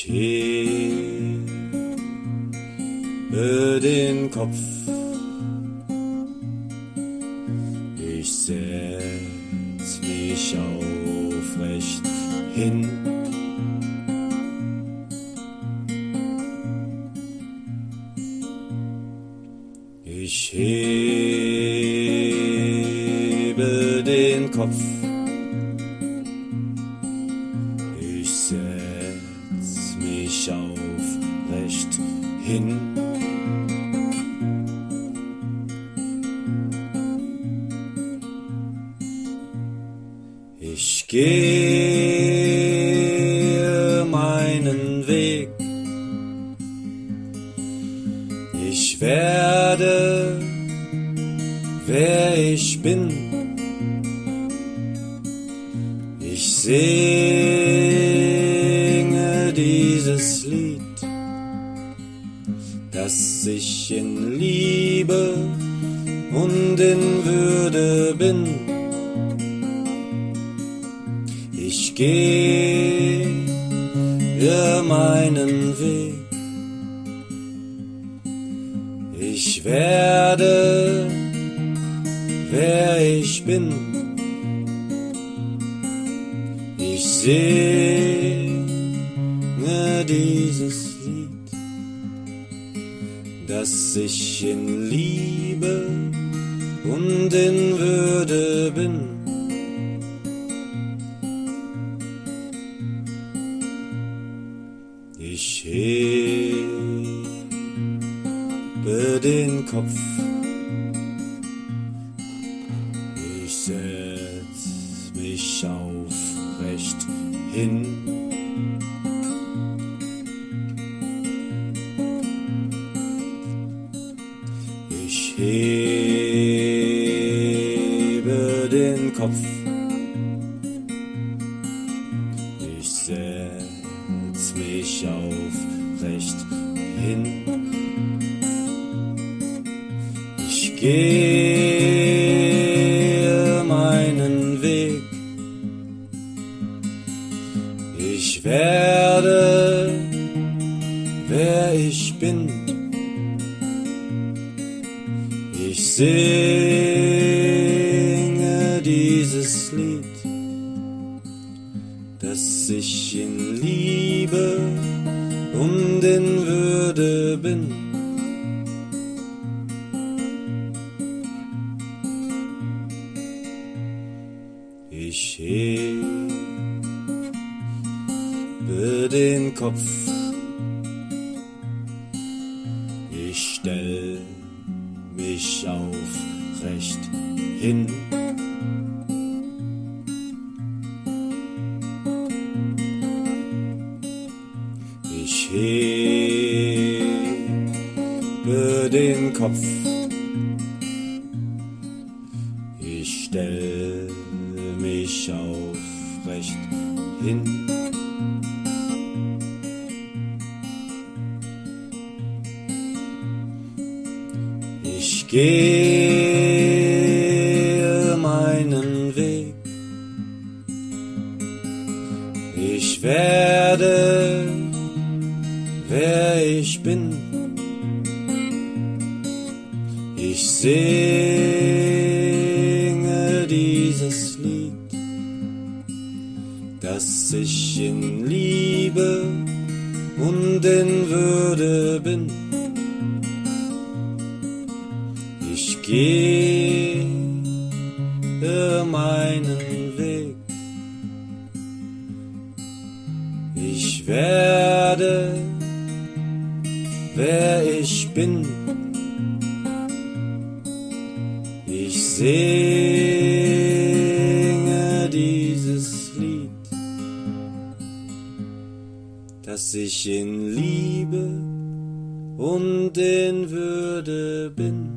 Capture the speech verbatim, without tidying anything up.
Ich hebe den Kopf, ich setz mich aufrecht hin. Ich hebe den Kopf, ich setz mich aufrecht hin. Ich gehe meinen Weg, ich werde, wer ich bin. Ich singe dieses Lied, dass ich in Liebe und in Würde bin. Ich gehe meinen Weg, ich werde, wer ich bin. Ich singe dieses Lied, dass ich in Liebe und in Würde bin. Ich hebe den Kopf, ich setz mich aufrecht hin. Ich hebe den Kopf, ich setz mich aufrecht hin. Ich gehe meinen Weg, ich werde, wer ich bin. Ich singe dieses Lied, dass ich in Liebe und in Würde bin. Ich hebe den Kopf, ich stell mich aufrecht hin. Ich hebe den Kopf, ich stell mich aufrecht hin. Ich gehe meinen Weg, ich werde, wer ich bin. Ich singe dieses Lied, dass ich in Liebe und in Würde bin. Ich gehe meinen Weg, ich werde, wer ich bin. Ich singe dieses Lied, dass ich in Liebe und in Würde bin.